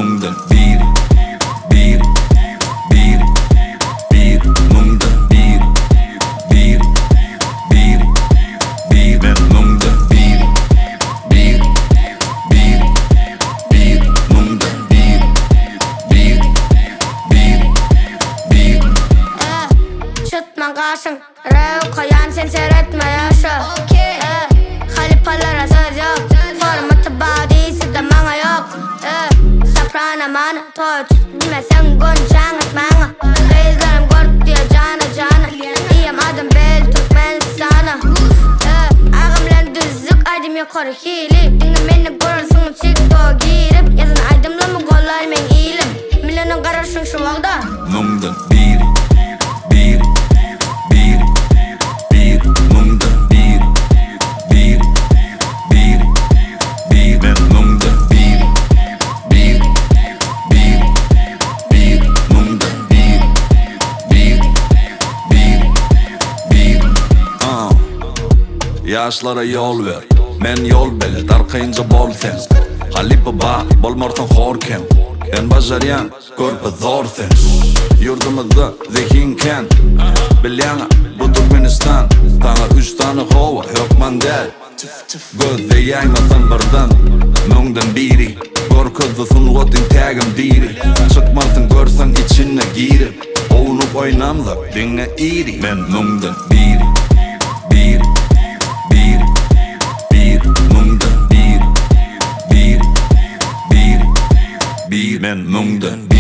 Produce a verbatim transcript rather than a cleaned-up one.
mungdan biri, biri, biri, biri, mungdan biri, biri, biri, biri, men mungdan biri, biri, biri, biri, mungdan biri, biri, biri, biri. Çıtma karşın, rev koyan sen seyretme yaşa. Halipalara söz yok, formatı badisi de bana yok. Soprano mana toç, bilmesen goncan et bana. Kızlarım kort diye cana cana, iyiyim adım bel Türkmen sana. Ağımlan düzlük aydım yukarı hili, dinle beni görürsün çıktı girip. Yazın aydımla kolay men iyilim, milyonun karışın şu vaqda. Mungdan biri, biri, biri, biri, mungdan biri, biri, biri, biri, men mungdan biri, biri, biri, biri, mungdan biri, biri, biri, biri. Ah, yaşlara yol ver, men yol belet, arkayınca bol sen. Halipa ba, bolmartan horken. En bajaryan, körpe zor sen. Yurdumuzda zehinken Bilyana, bu Turkmenistan. Tana üç tane hova, yok man del. Gözde yaymasın birden. Mungdan biri, gorkızlısın gotin tagim diri. Çıkmasın görsen içine girip. Oğunup oynamzak, dinle iri. Men mungdan biri, biri, biri, biri, mungdan biri, biri, biri, biri, men mungdan